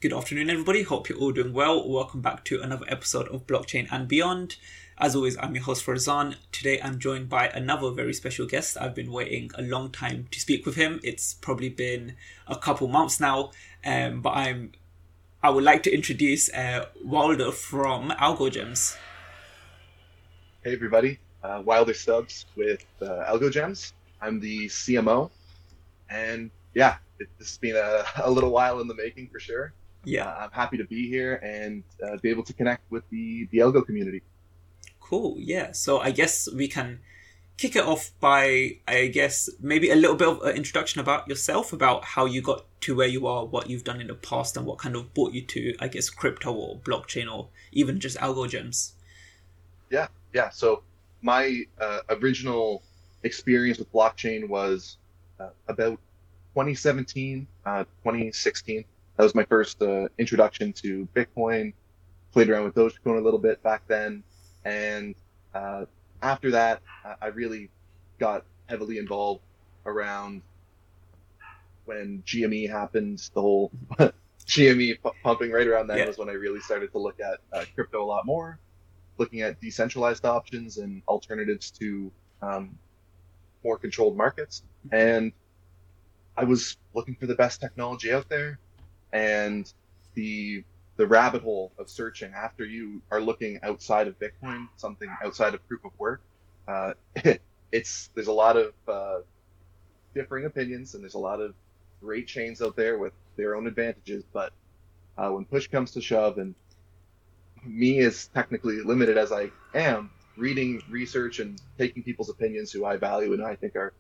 Good afternoon, everybody. Hope you're all doing well. Welcome back to another episode of Blockchain and Beyond. As always, I'm your host, Farzan. Today, I'm joined by another very special guest. I've been waiting a long time to speak with him. It's probably been a couple months now, but I would like to introduce Wilder from AlgoGems. Hey, everybody. Wilder Stubbs with AlgoGems. I'm the CMO, and this has been a little while in the making for sure. Yeah, I'm happy to be here and be able to connect with the Algo community. Cool, yeah. So I guess we can kick it off by, maybe a little bit of an introduction about yourself, about how you got to where you are, what you've done in the past, and what kind of brought you to, crypto or blockchain or even just AlgoGems. Yeah. So my original experience with blockchain was about 2017, 2016. That was my first introduction to Bitcoin. Played around with Dogecoin a little bit back then. And after that, I really got heavily involved around when GME happened. The whole GME pumping right around then was when I really started to look at crypto a lot more, looking at decentralized options and alternatives to more controlled markets. And I was looking for the best technology out there, and the rabbit hole of searching after you are looking outside of Bitcoin, something outside of proof of work. There's a lot of differing opinions, and there's a lot of great chains out there with their own advantages. But when push comes to shove, and me as technically limited as I am, reading research and taking people's opinions who I value and I think are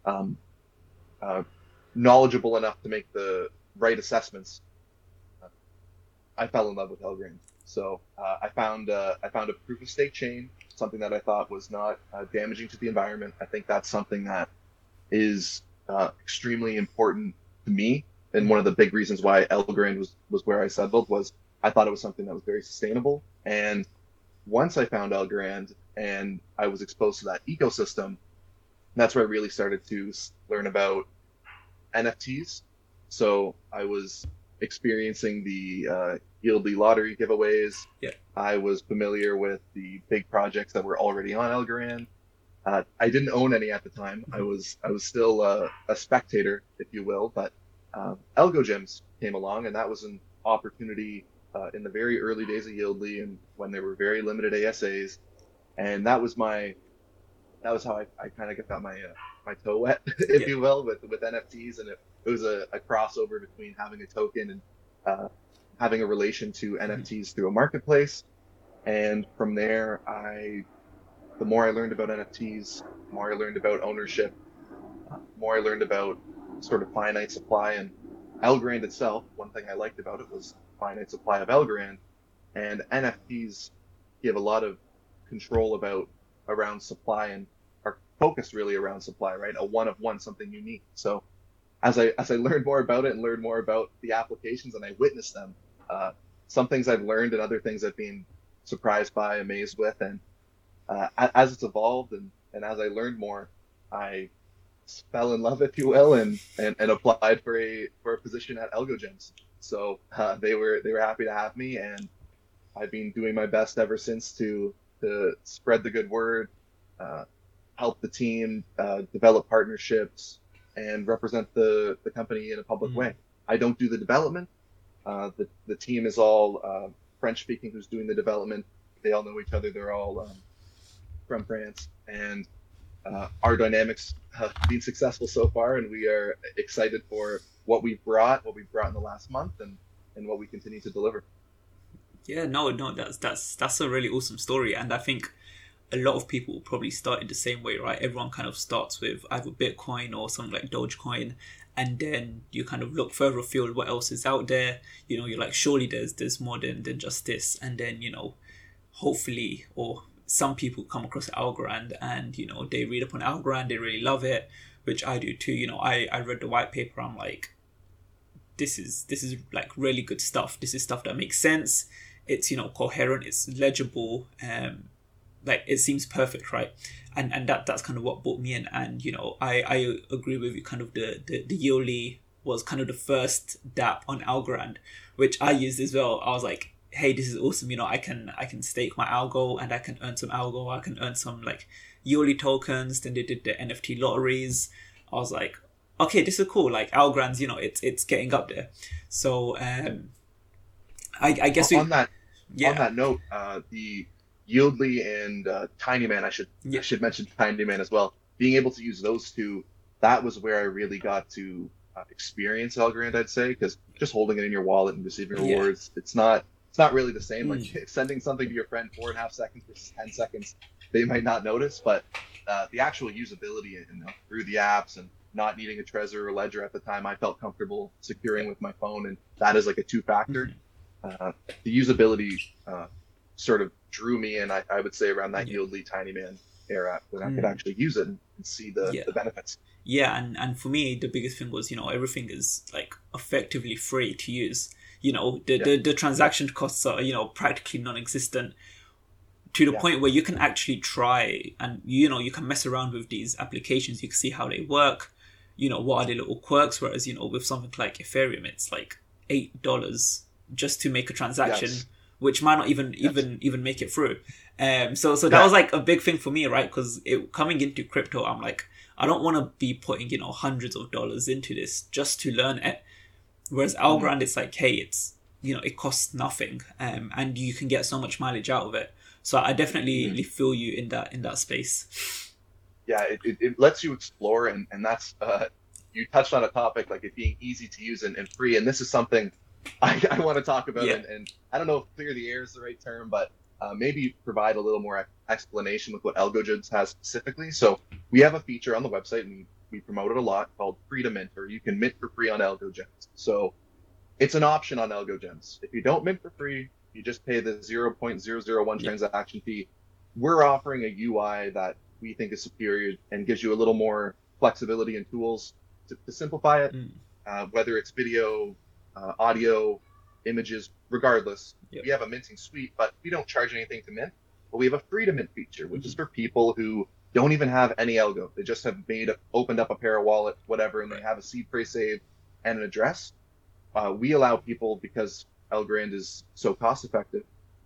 knowledgeable enough to make the right assessments, I fell in love with Algorand. So I found a proof of stake chain, something that I thought was not damaging to the environment. I think that's something that is extremely important to me, and one of the big reasons why Algorand was where I settled was I thought it was something that was very sustainable. And once I found Algorand and I was exposed to that ecosystem, that's where I really started to learn about NFTs. So I was experiencing the Yieldly lottery giveaways. Yeah. I was familiar with the big projects that were already on Algorand. I didn't own any at the time. I was still a spectator, if you will, but AlgoGems came along, and that was an opportunity in the very early days of Yieldly and when there were very limited ASAs. And that was how I kind of got my toe wet, if you will, with NFTs. And it was a crossover between having a token and having a relation to NFTs through a marketplace. And from there, the more I learned about NFTs, the more I learned about ownership, the more I learned about sort of finite supply. And Algorand itself, one thing I liked about it was finite supply of Algorand. And NFTs give a lot of control around supply and are focused really around supply, right? A one of one, something unique. So as I learned more about it and learned more about the applications and I witnessed them, some things I've learned and other things I've been surprised by, amazed with. And as it's evolved and as I learned more, I fell in love, if you will, and applied for a position at AlgoGems. So they were happy to have me, and I've been doing my best ever since to spread the good word, help the team, develop partnerships, and represent the company in a public way. I don't do the development. The team is all French speaking who's doing the development. They all know each other. They're all from France, and our dynamics have been successful so far, and we are excited for what we've brought in the last month, and what we continue to deliver. Yeah, no, that's a really awesome story, and I think a lot of people probably started the same way, right? Everyone kind of starts with either Bitcoin or something like Dogecoin, and then you kind of look further afield what else is out there. You know, you're like, surely there's more than just this, and then, you know, hopefully, or some people come across Algorand and, you know, they read upon Algorand, they really love it, which I do too. You know, I read the white paper, I'm like, this is like really good stuff. This is stuff that makes sense. It's, you know, coherent, it's legible, like it seems perfect, right? And that's kind of what brought me in. And, you know, I agree with you, kind of the yearly was kind of the first dApp on Algorand, which I used as well. I was like, hey, this is awesome. I can stake my algo and I can earn some algo. I can earn some like Yoli tokens. Then they did the NFT lotteries. I was like, okay, this is cool. Like Algorand's, it's getting up there. So I guess on that note, the Yieldly and Tinyman, I should mention Tinyman as well. Being able to use those two, that was where I really got to experience Algorand, I'd say, because just holding it in your wallet and receiving rewards, it's not really the same. Like sending something to your friend 4.5 seconds versus 10 seconds, they might not notice, but the actual usability through the apps and not needing a Trezor or Ledger at the time, I felt comfortable securing with my phone, and that is like a two-factor. The usability sort of drew me in, I would say, around that Yieldly Tinyman era when I could actually use it and see the benefits. Yeah, and for me, the biggest thing was, everything is like effectively free to use. The transaction costs are, practically non-existent to the point where you can actually try and, you can mess around with these applications. You can see how they work, what are the little quirks. Whereas, with something like Ethereum, it's like $8 just to make a transaction, which might not even make it through. So that was like a big thing for me, right? Because coming into crypto, I'm like, I don't want to be putting, hundreds of dollars into this just to learn it. Whereas Algorand, it's like, hey, it's, it costs nothing, and you can get so much mileage out of it. So I definitely feel you in that space. Yeah, it lets you explore, and that's you touched on a topic like it being easy to use and free, and this is something I want to talk about, and I don't know if clear the air is the right term, but maybe provide a little more explanation with what AlgoGems has specifically. So we have a feature on the website, and we promote it a lot, called Free to Mint, or you can mint for free on AlgoGems. So it's an option on AlgoGems. If you don't mint for free, you just pay the 0.001 transaction fee. We're offering a UI that we think is superior and gives you a little more flexibility and tools to simplify it, whether it's video, audio, images, regardless. We have a minting suite, but we don't charge anything to mint. But we have a free to mint feature, which is for people who don't even have any algo. They just have opened up a Parawallet, whatever, and they have a seed phrase saved and an address. We allow people, because Algorand is so cost effective,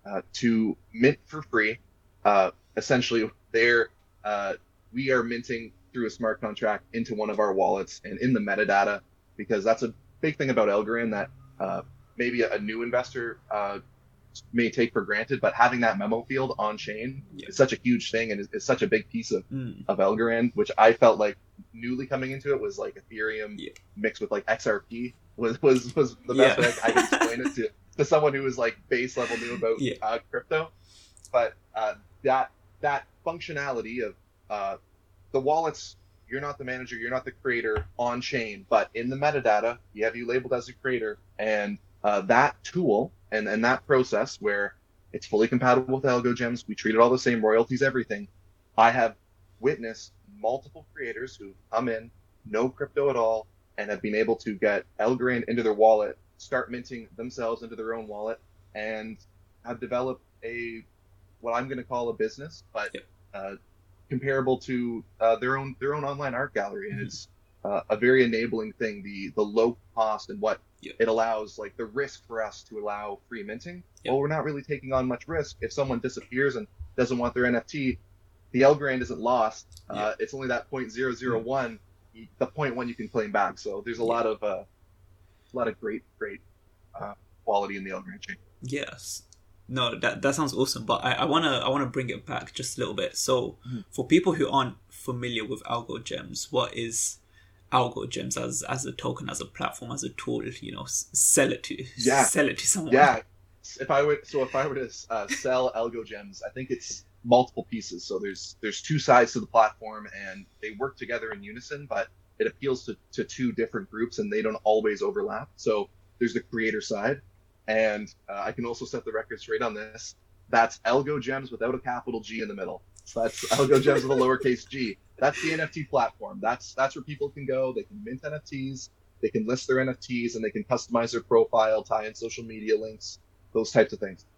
to mint for free. Essentially, we are minting through a smart contract into one of our wallets and in the metadata, because that's a big thing about Algorand that maybe a new investor may take for granted, but having that memo field on chain is such a huge thing, and is such a big piece of Algorand, which I felt like newly coming into it was like Ethereum mixed with like XRP was the best way I could explain it to someone who was like base level new about crypto. But that functionality of the wallets, you're not the manager, you're not the creator on chain, but in the metadata, we have you labeled as a creator, and that tool and that process where it's fully compatible with AlgoGems, we treat it all the same, royalties, everything. I have witnessed multiple creators who come in, no crypto at all, and have been able to get Algorand into their wallet, start minting themselves into their own wallet, and have developed what I'm going to call a business, but comparable to their own online art gallery, and it's a very enabling thing. The low cost and what it allows, like the risk for us to allow free minting. Well, we're not really taking on much risk. If someone disappears and doesn't want their NFT, the Algorand isn't lost. It's only that 0.001, the 0.1 you can claim back. So there's a lot of great quality in the Algorand chain. Yes. No, that sounds awesome, but I wanna bring it back just a little bit. So for people who aren't familiar with AlgoGems, what is AlgoGems as a token, as a platform, as a tool? Sell it to someone. Yeah. If I were to sell AlgoGems, I think it's multiple pieces. So there's two sides to the platform, and they work together in unison, but it appeals to two different groups, and they don't always overlap. So there's the creator side. And I can also set the record straight on this. That's AlgoGems without a capital G in the middle. So that's AlgoGems with a lowercase g. That's the NFT platform. That's where people can go. They can mint NFTs. They can list their NFTs, and they can customize their profile, tie in social media links, those types of things.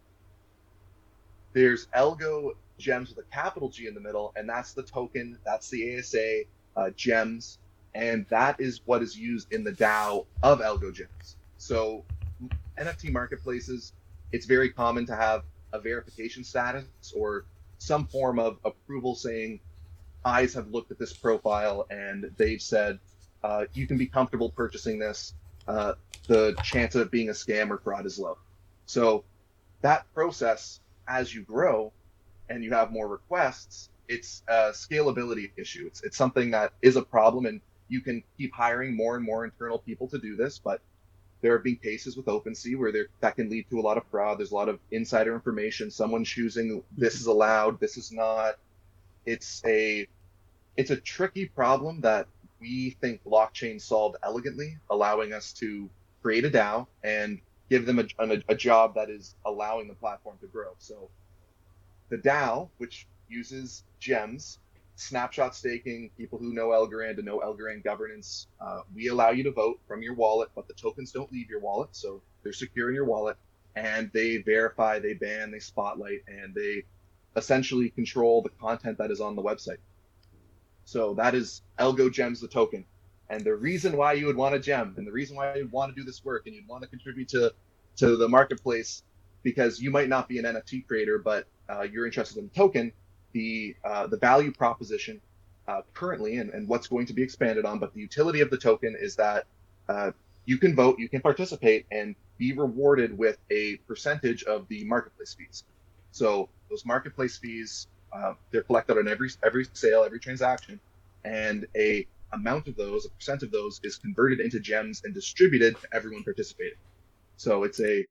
There's AlgoGems with a capital G in the middle, and that's the token. That's the ASA gems. And that is what is used in the DAO of AlgoGems. So NFT marketplaces, it's very common to have a verification status or some form of approval saying eyes have looked at this profile and they've said you can be comfortable purchasing this. The chance of it being a scam or fraud is low. So that process, as you grow and you have more requests, it's a scalability issue. It's something that is a problem, and you can keep hiring more and more internal people to do this, but there have been cases with OpenSea where that can lead to a lot of fraud. There's a lot of insider information. Someone choosing this is allowed, this is not. It's a tricky problem that we think blockchain solved elegantly, allowing us to create a DAO and give them a job that is allowing the platform to grow. So the DAO, which uses gems, snapshot staking, people who know Algorand and know Algorand governance, we allow you to vote from your wallet, but the tokens don't leave your wallet, so they're secure in your wallet, and they verify, they ban, they spotlight, and they essentially control the content that is on the website. So that is AlgoGems, the token. And the reason why you would want a gem, and the reason why you'd want to do this work, and you'd want to contribute to the marketplace, because you might not be an NFT creator, but you're interested in the token, the value proposition currently, and what's going to be expanded on, but the utility of the token is that you can vote, you can participate, and be rewarded with a percentage of the marketplace fees. So those marketplace fees, they're collected on every sale, every transaction, and a amount of those, a percent of those, is converted into gems and distributed to everyone participating. So it's the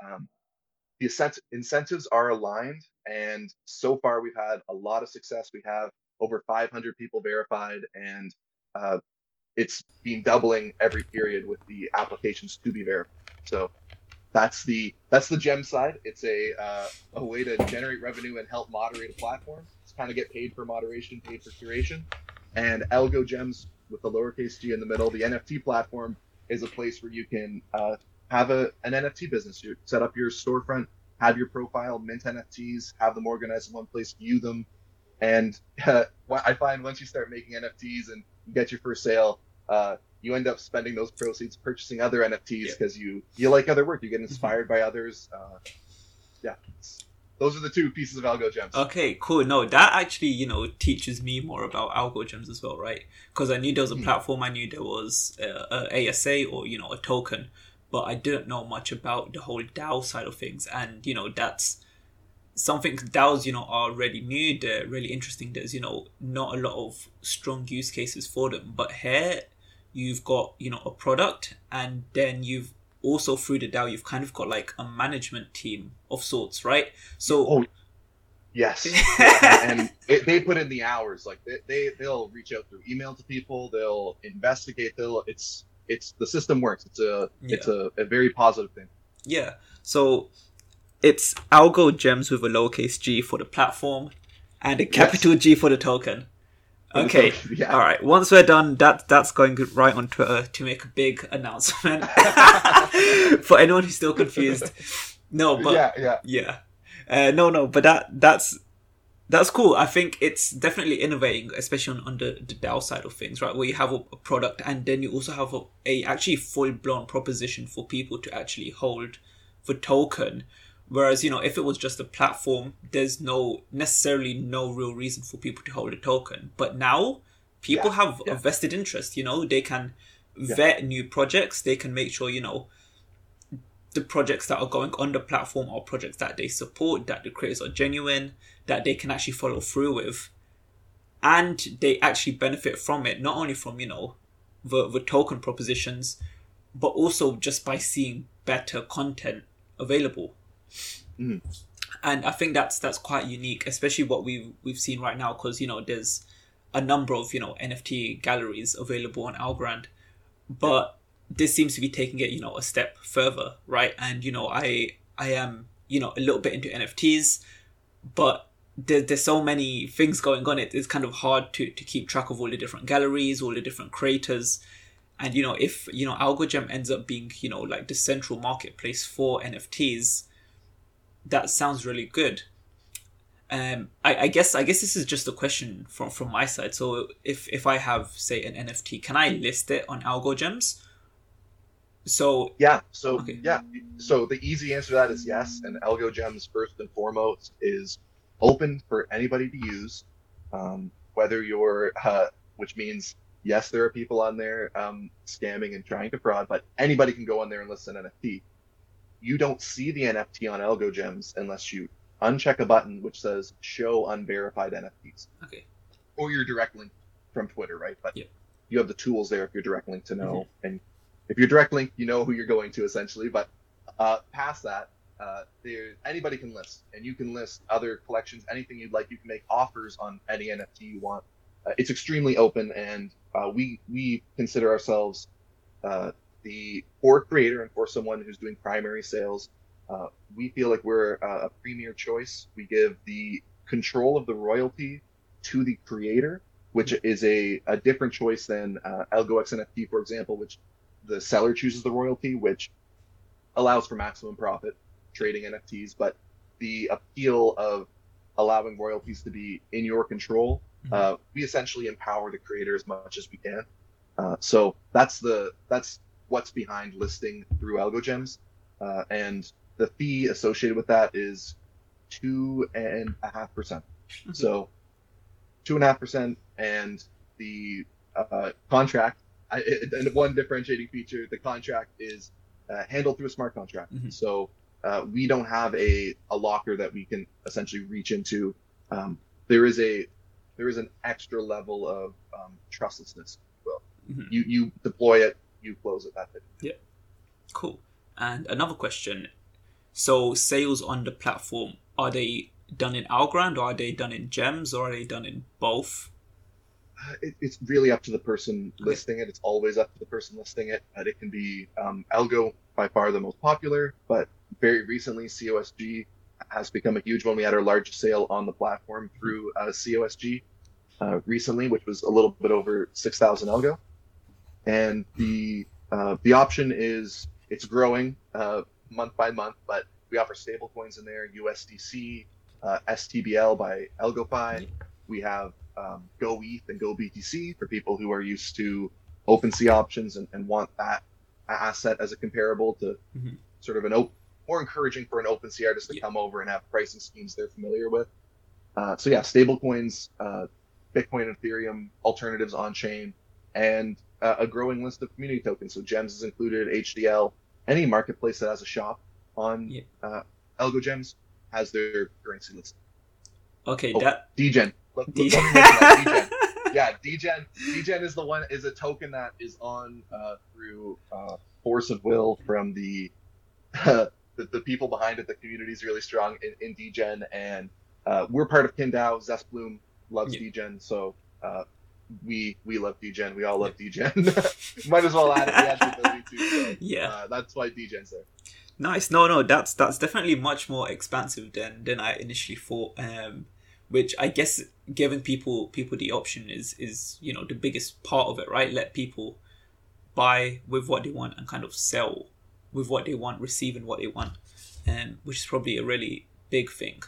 incentives are aligned, and so far we've had a lot of success. We have over 500 people verified, and it's been doubling every period with the applications to be verified. So that's the gem side. It's a way to generate revenue and help moderate a platform. It's kind of get paid for moderation, paid for curation. And AlgoGems with the lowercase g in the middle, the NFT platform, is a place where you can have an NFT business. You set up your storefront, have your profile, mint NFTs, have them organized in one place, view them. And I find once you start making NFTs and you get your first sale, you end up spending those proceeds purchasing other NFTs because you like other work. You get inspired by others. Those are the two pieces of AlgoGems. Okay, cool. No, that actually, teaches me more about AlgoGems as well, right? Because I knew there was a platform, I knew there was a ASA or, a token, but I didn't know much about the whole DAO side of things. And, that's something DAOs, are really new. They're really interesting. There's, not a lot of strong use cases for them. But here you've got, a product, and then you've also through the DAO, you've kind of got like a management team of sorts, right? So, yes, and they put in the hours. Like they'll reach out through email to people. They'll investigate. It's the system works. It's a very positive thing. Yeah. So it's AlgoGems with a lowercase g for the platform and a capital G for the token. Okay, all right. Once we're done, that's going right on Twitter to make a big announcement for anyone who's still confused. No, but but that's cool. I think it's definitely innovating, especially on the DAO side of things, right? Where you have a product and then you also have a actually full blown proposition for people to actually hold the token. Whereas, if it was just a platform, there's necessarily no real reason for people to hold a token. But now people have a vested interest, they can vet new projects. They can make sure, the projects that are going on the platform are projects that they support, that the creators are genuine, that they can actually follow through with. And they actually benefit from it, not only from, the token propositions, but also just by seeing better content available. Mm. And I think that's quite unique, especially what we've seen right now, because there's a number of NFT galleries available on Algorand, but this seems to be taking it a step further, right? And I am a little bit into NFTs, but there's so many things going on. It's kind of hard to keep track of all the different galleries, all the different creators. And if AlgoGem ends up being like the central marketplace for NFTs, that sounds really good. I guess this is just a question from my side. So if I have, say, an NFT, can I list it on AlgoGems? So okay. So the easy answer to that is yes. And AlgoGems, first and foremost, is open for anybody to use, whether you're, which means yes, there are people on there scamming and trying to fraud, but anybody can go on there and list an NFT. You don't see the NFT on AlgoGems unless you uncheck a button which says show unverified NFTs. Okay. Or your direct link from Twitter, right? But yeah. You have the tools there if you're direct link to know. Mm-hmm. And if you're direct link, you know who you're going to essentially. But past that, anybody can list. And you can list other collections, anything you'd like. You can make offers on any NFT you want. It's extremely open, and we consider ourselves for a creator and for someone who's doing primary sales, we feel like we're a premier choice. We give the control of the royalty to the creator, which is a different choice than AlgoX NFT, for example, which the seller chooses the royalty, which allows for maximum profit trading NFTs. But the appeal of allowing royalties to be in your control, we essentially empower the creator as much as we can. So that's what's behind listing through AlgoGems, and the fee associated with that is 2.5%. So 2.5%, and the contract. And one differentiating feature, the contract is handled through a smart contract. So we don't have a locker that we can essentially reach into. There is an extra level of trustlessness. Well, you deploy it, you close it. That's it. Yeah, cool. And another question: so sales on the platform, are they done in Algorand, or are they done in Gems, or are they done in both? It's really up to the person listing it. It's always up to the person listing it. It can be Algo, by far the most popular, but very recently COSG has become a huge one. We had our largest sale on the platform through COSG recently, which was a little bit over 6,000 Algo. And the option is, it's growing month by month, but we offer stable coins in there, USDC, STBL by AlgoFi. We have GoETH and GoBTC for people who are used to OpenSea options and want that asset as a comparable to sort of more encouraging for an OpenSea artist to come over and have pricing schemes they're familiar with. So yeah, stable coins, Bitcoin, Ethereum, alternatives on chain, and a growing list of community tokens. So Gems is included, HDL, any marketplace that has a shop on AlgoGems has their currency listed. Okay, DGen. Let me mention that, DGen. Yeah, DGen is a token that is on through force of will from the people behind it. The community is really strong in DGen, and we're part of Kindao. Zestbloom loves DGen, so we love DGen. We all love DGen. Might as well add it. We had the ability to. So, that's why DGen's there. Nice. No, that's definitely much more expansive than I initially thought. Which I guess giving people the option is the biggest part of it, right? Let people buy with what they want and kind of sell with what they want, receiving what they want, which is probably a really big thing.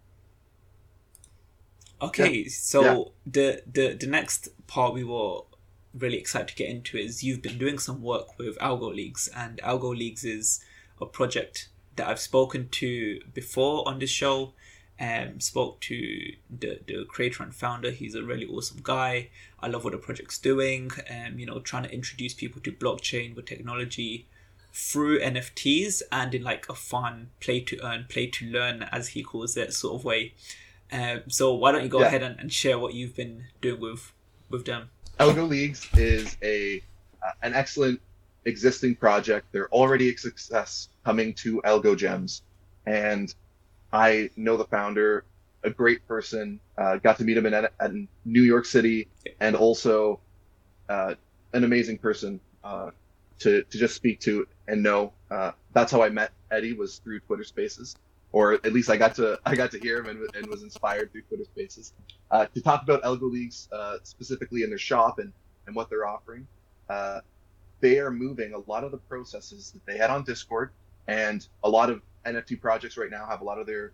Okay, so the next part we were really excited to get into is you've been doing some work with Algo Leagues, and Algo Leagues is a project that I've spoken to before on this show. Spoke to the creator and founder. He's a really awesome guy. I love what the project's doing. Trying to introduce people to blockchain with technology through NFTs and in like a fun play to earn, play to learn, as he calls it, sort of way. So why don't you go ahead and share what you've been doing with them? Algo Leagues is an excellent existing project. They're already a success coming to AlgoGems, and I know the founder, a great person, got to meet him at New York City, and also an amazing person to just speak to and know. That's how I met Eddie, was through Twitter Spaces, or at least I got to hear him and was inspired through Twitter Spaces to talk about Algo Leagues specifically in their shop and what they're offering. They are moving a lot of the processes that they had on Discord, and a lot of NFT projects right now have a lot of their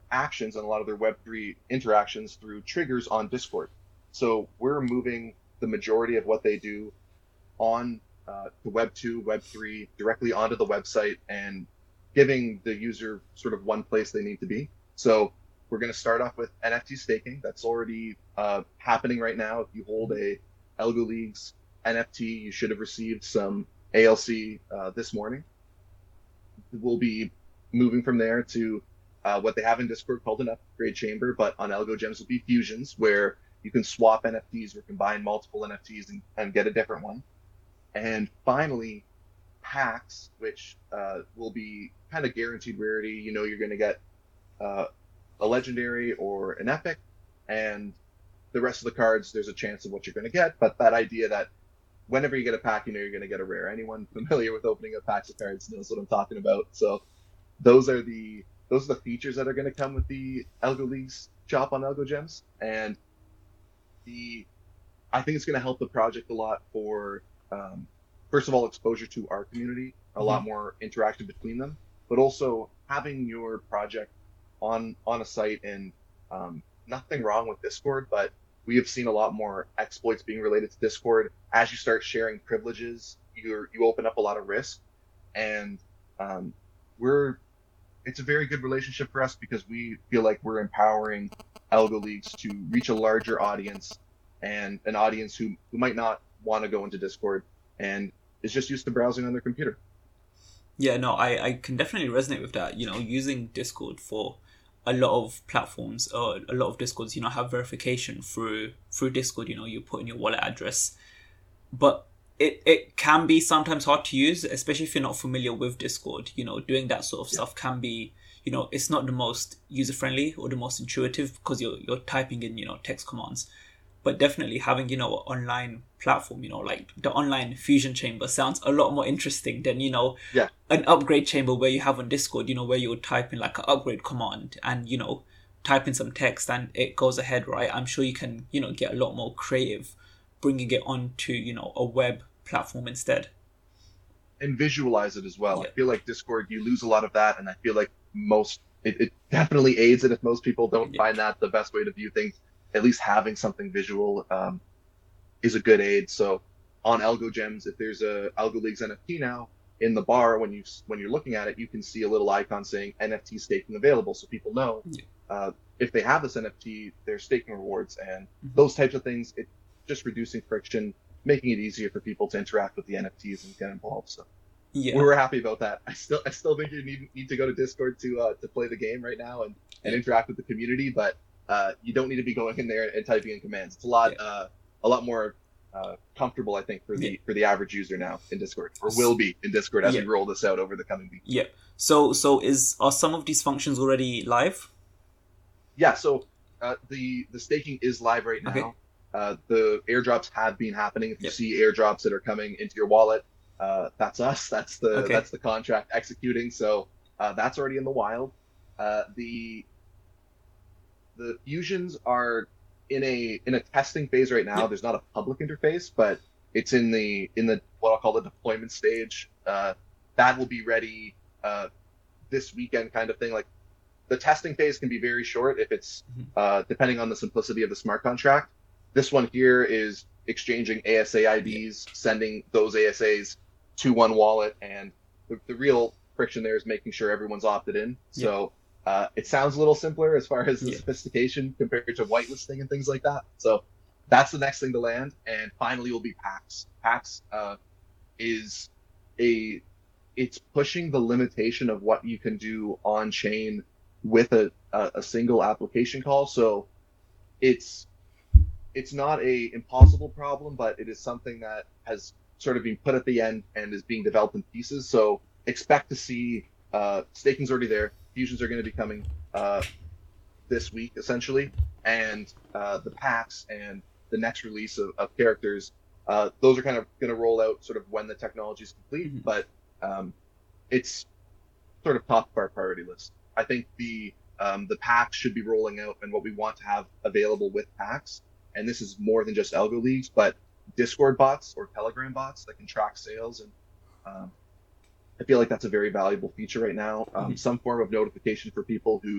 actions and a lot of their Web3 interactions through triggers on Discord. So we're moving the majority of what they do on to Web 2, Web 3, directly onto the website and giving the user sort of one place they need to be. So we're going to start off with NFT staking. That's already happening right now. If you hold a Algo Leagues NFT, you should have received some ALC this morning. We'll be moving from there to what they have in Discord called an upgrade chamber, but on Algo Gems will be fusions, where you can swap NFTs or combine multiple NFTs and get a different one. And finally, packs, which will be kind of guaranteed rarity. You know, you're going to get a legendary or an epic, and the rest of the cards, there's a chance of what you're going to get. But that idea that whenever you get a pack, you know you're going to get a rare. Anyone familiar with opening up packs of cards knows what I'm talking about. So those are the features that are going to come with the Algo Leagues shop on Algo Gems, and I think it's going to help the project a lot for first of all, exposure to our community, a lot more interaction between them, but also having your project on a site. And nothing wrong with Discord, but we have seen a lot more exploits being related to Discord. As you start sharing privileges, you open up a lot of risk, and it's a very good relationship for us because we feel like we're empowering Algo Leagues to reach a larger audience, and an audience who might not want to go into Discord and is just used to browsing on their computer. Yeah, no, I can definitely resonate with that. You know, using Discord for a lot of platforms, or a lot of Discords, you know, have verification through Discord. You know, you put in your wallet address, but it can be sometimes hard to use, especially if you're not familiar with Discord. You know, doing that sort of stuff can be, you know, it's not the most user friendly or the most intuitive because you're typing in, you know, text commands. But definitely having, you know, an online platform, you know, like the online fusion chamber sounds a lot more interesting than, you know, an upgrade chamber where you have on Discord, you know, where you would type in like an upgrade command and, you know, type in some text and it goes ahead, right? I'm sure you can, you know, get a lot more creative bringing it onto, you know, a web platform instead. And visualize it as well. I feel like Discord, you lose a lot of that, and I feel like it definitely aids it if most people don't find that the best way to view things. At least having something visual is a good aid. So on Algo Gems, if there's a Algo Leagues NFT now in the bar, when you're looking at it, you can see a little icon saying NFT staking available, so people know if they have this NFT, there's staking rewards and those types of things. It's just reducing friction, making it easier for people to interact with the NFTs and get involved. So we were happy about that. I still think you need to go to Discord to play the game right now and interact with the community, but you don't need to be going in there and typing in commands. It's a lot more comfortable, I think, for the average user now in Discord, or will be in Discord as we roll this out over the coming weeks. Yeah. So are some of these functions already live? Yeah. So the staking is live right now. Okay. The airdrops have been happening. If you see airdrops that are coming into your wallet, that's us. That's the contract executing. So that's already in the wild. The fusions are in a testing phase right now. There's not a public interface, but it's in the what I'll call the deployment stage. That will be ready this weekend, kind of thing. Like the testing phase can be very short if it's depending on the simplicity of the smart contract. This one here is exchanging ASA IDs, sending those ASAs to one wallet, and the real friction there is making sure everyone's opted in. So it sounds a little simpler as far as the sophistication compared to whitelisting and things like that. So that's the next thing to land. And finally will be PAX. PAX it's pushing the limitation of what you can do on chain with a single application call. So it's not a impossible problem, but it is something that has sort of been put at the end and is being developed in pieces. So expect to see staking's already there. Fusions are going to be coming this week, essentially, and the packs and the next release of characters, those are kind of going to roll out sort of when the technology is complete, but it's sort of top of our priority list. I think the packs should be rolling out, and what we want to have available with packs, and this is more than just Algo Leagues, but Discord bots or Telegram bots that can track sales, and I feel like that's a very valuable feature right now. Some form of notification for people who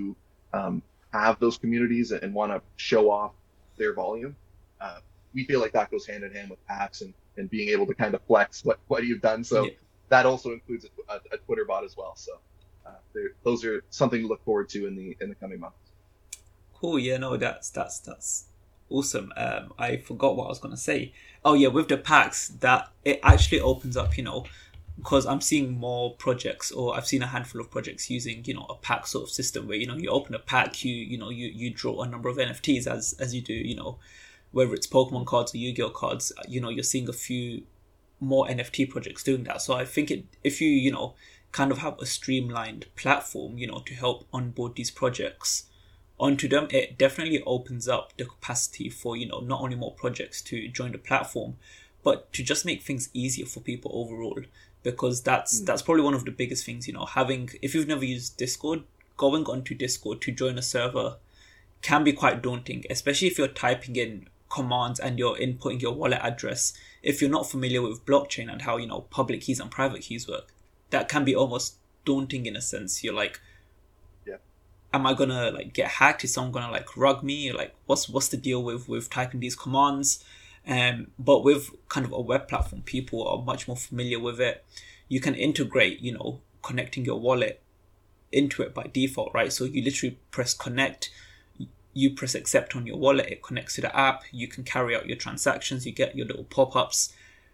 have those communities and want to show off their volume. Uh, we feel like that goes hand in hand with packs and being able to kind of flex what you've done. So Yeah. that also includes a Twitter bot as well. So those are something to look forward to in the coming months. Cool. Yeah. No, that's awesome. I forgot what I was gonna say. Oh yeah, with the packs, that it actually opens up. Because I'm seeing more projects, or I've seen a handful of projects using, a pack sort of system where you open a pack, you draw a number of NFTs as you do, whether it's Pokemon cards or Yu-Gi-Oh cards, you're seeing a few more NFT projects doing that. So I think if you kind of have a streamlined platform, to help onboard these projects onto them, it definitely opens up the capacity for, not only more projects to join the platform, but to just make things easier for people overall. Because that's probably one of the biggest things, having, if you've never used Discord, going onto Discord to join a server can be quite daunting, especially if you're typing in commands and you're inputting your wallet address. If you're not familiar with blockchain and how, public keys and private keys work, that can be almost daunting in a sense. You're like, yeah, am I gonna get hacked? Is someone gonna rug me? What's the deal with typing these commands? But with kind of a web platform, people are much more familiar with it. You can integrate, connecting your wallet into it by default, right? So you literally press connect, you press accept on your wallet, it connects to the app, you can carry out your transactions, you get your little pop-ups.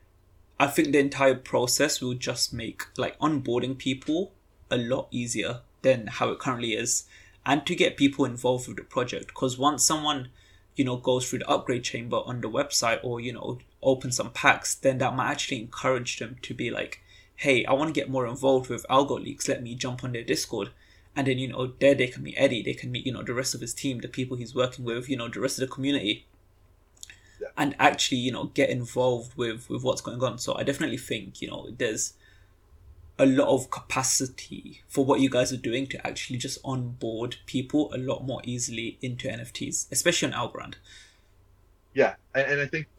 I think the entire process will just make onboarding people a lot easier than how it currently is, and to get people involved with the project. Because once someone goes through the upgrade chamber on the website, or open some packs, then that might actually encourage them to be like, hey, I want to get more involved with Algo Leaks, let me jump on their Discord. And then there they can meet Eddie, they can meet the rest of his team, the people he's working with, the rest of the community. Yeah. And actually get involved with what's going on. So I definitely think there's a lot of capacity for what you guys are doing to actually just onboard people a lot more easily into NFTs, especially on Algorand. Yeah, and I think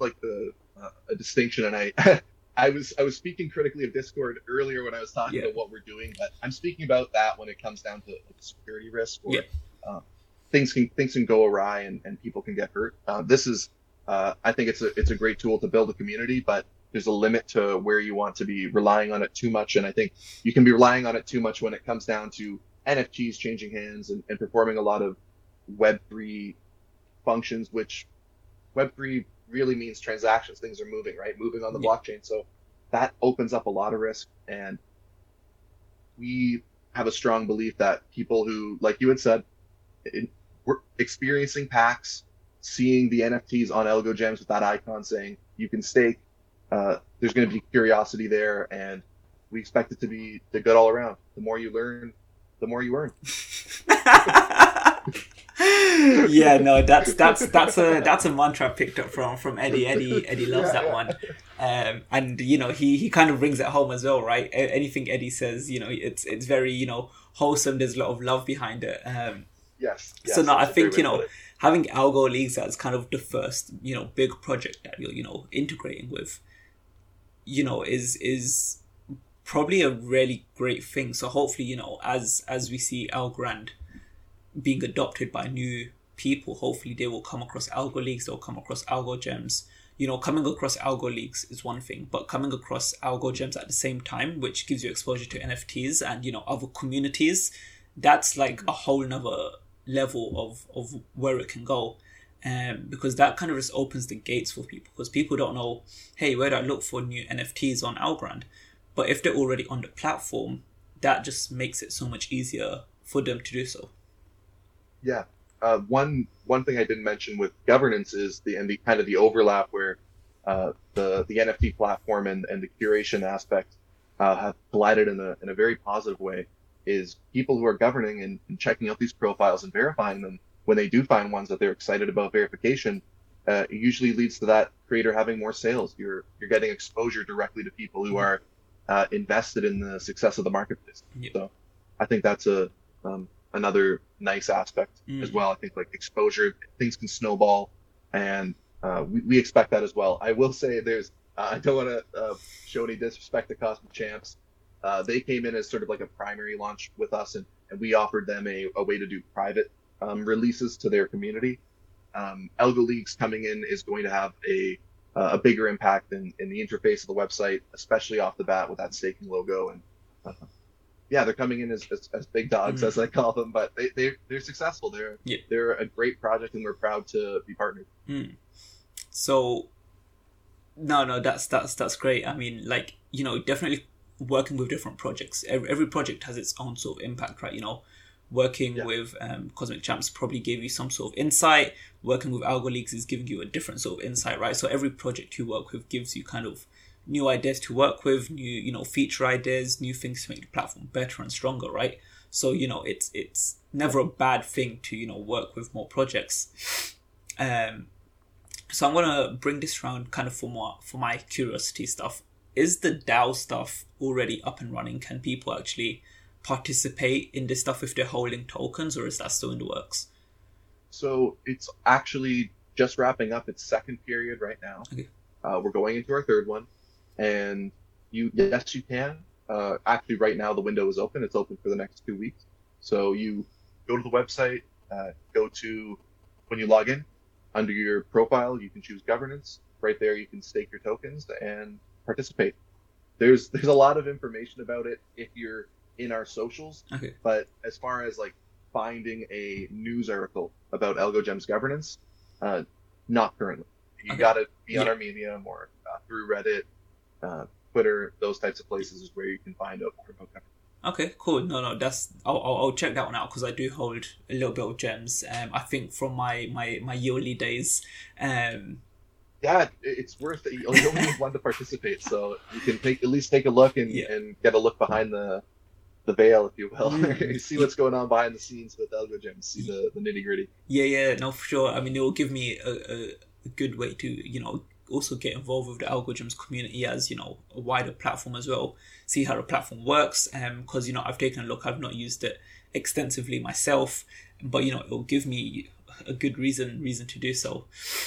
a distinction, and I was speaking critically of Discord earlier when I was talking about what we're doing, but I'm speaking about that when it comes down to security risk, or things can go awry and people can get hurt. This is I think it's a great tool to build a community, but there's a limit to where you want to be relying on it too much. And I think you can be relying on it too much when it comes down to NFTs changing hands and performing a lot of Web3 functions, which Web3 really means transactions. Things are moving, right? Moving on the blockchain. So that opens up a lot of risk. And we have a strong belief that people who, like you had said, we're experiencing packs, seeing the NFTs on Algo Gems with that icon saying you can stake, there's going to be curiosity there, and we expect it to be good all around. The more you learn, the more you earn. Yeah, no, that's a mantra I picked up from Eddie. Eddie loves that one, and he kind of brings it home as well, right? Anything Eddie says, it's very wholesome. There's a lot of love behind it. Yes. So no, I think having Algo Leaks as kind of the first big project that you're integrating with, is probably a really great thing. So hopefully, as we see Algorand being adopted by new people, hopefully they will come across Algo Leaks, they'll come across Algo Gems. Coming across Algo Leaks is one thing, but coming across Algo Gems at the same time, which gives you exposure to NFTs and other communities, that's like a whole nother level of where it can go. Because that kind of just opens the gates for people, because people don't know, hey, where do I look for new NFTs on Algorand? But if they're already on the platform, that just makes it so much easier for them to do so. Yeah. One thing I didn't mention with governance is the kind of the overlap where the NFT platform and the curation aspect have collided in a very positive way. Is people who are governing and checking out these profiles and verifying them, when they do find ones that they're excited about verification, it usually leads to that creator having more sales. You're getting exposure directly to people who are invested in the success of the marketplace. Yep. So I think that's another nice aspect as well. I think exposure, things can snowball, and we expect that as well. I will say I don't want to show any disrespect to Cosmic Champs. They came in as sort of like a primary launch with us, and we offered them a way to do private releases to their community. Algo Leaks coming in is going to have a bigger impact in the interface of the website, especially off the bat with that staking logo. And yeah, they're coming in as big dogs, as I call them, but they're successful. They're a great project, and we're proud to be partnered. So, no, that's great. I mean, like, you know, definitely working with different projects. Every project has its own sort of impact, right? You know, working with Cosmic Champs probably gave you some sort of insight. Working with Algo Leaks is giving you a different sort of insight, right? So every project you work with gives you kind of new ideas to work with, new, you know, feature ideas, new things to make the platform better and stronger, right? So, you know, it's never a bad thing to, you know, work with more projects. So I'm gonna bring this around kind of for my curiosity stuff. Is the DAO stuff already up and running? Can people actually participate in this stuff if they're holding tokens, or is that still in the works? So it's actually just wrapping up its second period right now. Okay. We're going into our third one, and yes, you can. Actually, right now the window is open. It's open for the next 2 weeks. So you go to the website, go to when you log in, under your profile, you can choose governance. Right there, you can stake your tokens and participate. There's a lot of information about it if you're in our socials. Okay. But as far as like finding a news article about Algo Gems governance, not currently. You gotta be on our Medium or through Reddit, Twitter, those types of places is where you can find out more about governance. Okay, cool. No, that's I'll check that one out because I do hold a little bit of gems. I think from my yearly days. Yeah, it's worth it. You only need one to participate, so you can at least take a look and get a look behind the veil, if you will. You see what's going on behind the scenes with Algo Gems. See the nitty gritty. Yeah, no, for sure. I mean, it will give me a good way to, you know, also get involved with the Algo Gems community as, you know, a wider platform as well. See how the platform works. Because, you know, I've taken a look. I've not used it extensively myself, but, you know, it will give me a good reason to do so.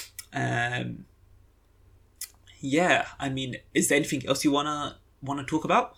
Yeah, I mean, is there anything else you wanna talk about?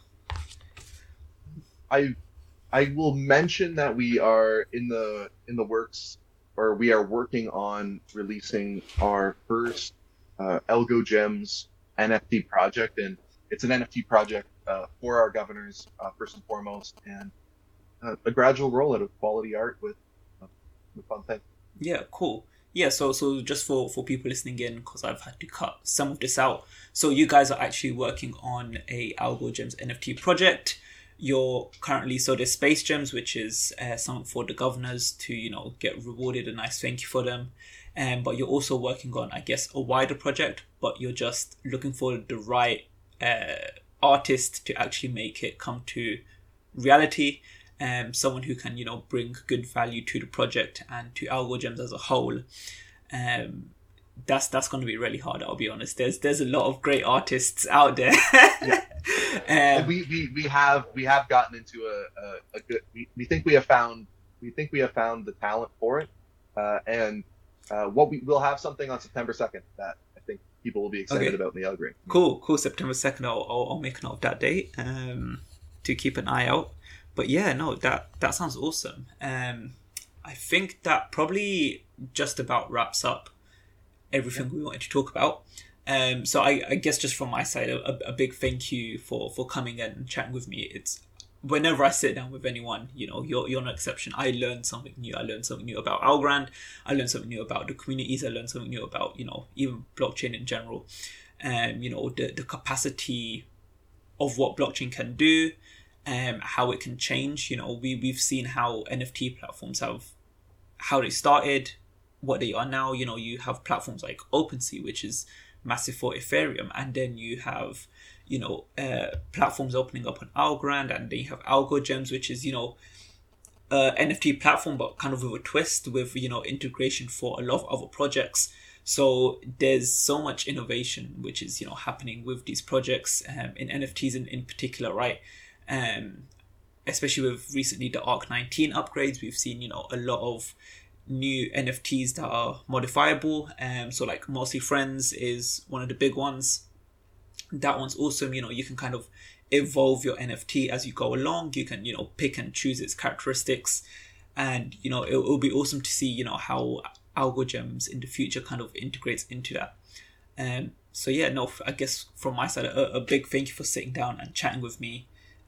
I will mention that we are in the works, or we are working on releasing our first Algo Gems NFT project, and it's an NFT project for our governors first and foremost, and a gradual rollout of quality art with fun things. Yeah, cool. Yeah, so just for people listening in, because I've had to cut some of this out. So you guys are actually working on a Algo Gems NFT project. You're currently, so there's Space Gems, which is something for the governors to, you know, get rewarded, a nice thank you for them. But you're also working on, I guess, a wider project, but you're just looking for the right artist to actually make it come to reality. Someone who can, you know, bring good value to the project and to Algo Gems as a whole. That's going to be really hard, I'll be honest. There's a lot of great artists out there. We have gotten into a good. We think we have found the talent for it, and we'll have something on September 2nd that I think people will be excited about in the algorithm. Cool. September 2nd, I'll make a note of that date to keep an eye out. But yeah, no, that sounds awesome. I think that probably just about wraps up everything we wanted to talk about. So I guess just from my side, a big thank you for coming in and chatting with me. It's whenever I sit down with anyone, you know, you're no exception. I learn something new. I learned something new about Algorand. I learned something new about the communities. I learned something new about, you know, even blockchain in general. You know, the capacity of what blockchain can do. How it can change. You know, we've seen how NFT platforms how they started, what they are now. You know, you have platforms like OpenSea, which is massive for Ethereum, and then you have, you know, platforms opening up on Algorand, and then you have Algo Gems, which is, you know, NFT platform, but kind of with a twist, with, you know, integration for a lot of other projects. So there's so much innovation which is, you know, happening with these projects, in NFTs in particular, right? Especially with recently the Arc 19 upgrades, we've seen, you know, a lot of new NFTs that are modifiable. So like Mostly Friends is one of the big ones. That one's awesome. You know, you can kind of evolve your NFT as you go along. You can, you know, pick and choose its characteristics. and it'll be awesome to see how Algo Gems in the future kind of integrates into that. So yeah, no, I guess from my side, a big thank you for sitting down and chatting with me.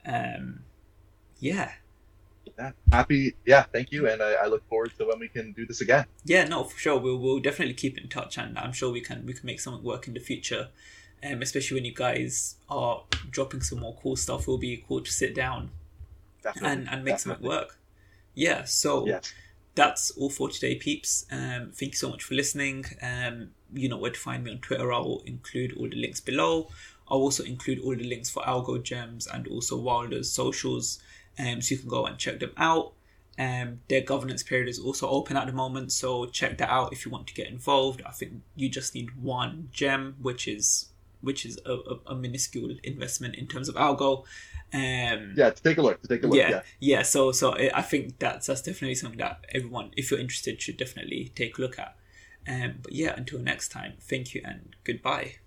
Yeah. Yeah, happy. Yeah, thank you, and I look forward to when we can do this again. Yeah, no, for sure. We'll definitely keep in touch, and I'm sure we can make something work in the future. Especially when you guys are dropping some more cool stuff, it'll be cool to sit down and make something work. Yeah, so yes. That's all for today, peeps. Thank you so much for listening. You know where to find me on Twitter. I'll include all the links below. I'll also include all the links for Algo Gems and also Wilder's socials, so you can go and check them out. Their governance period is also open at the moment, so check that out if you want to get involved. I think you just need one gem, which is a minuscule investment in terms of Algo. To take a look. Yeah. So I think that's definitely something that everyone, if you're interested, should definitely take a look at. But yeah, until next time, thank you and goodbye.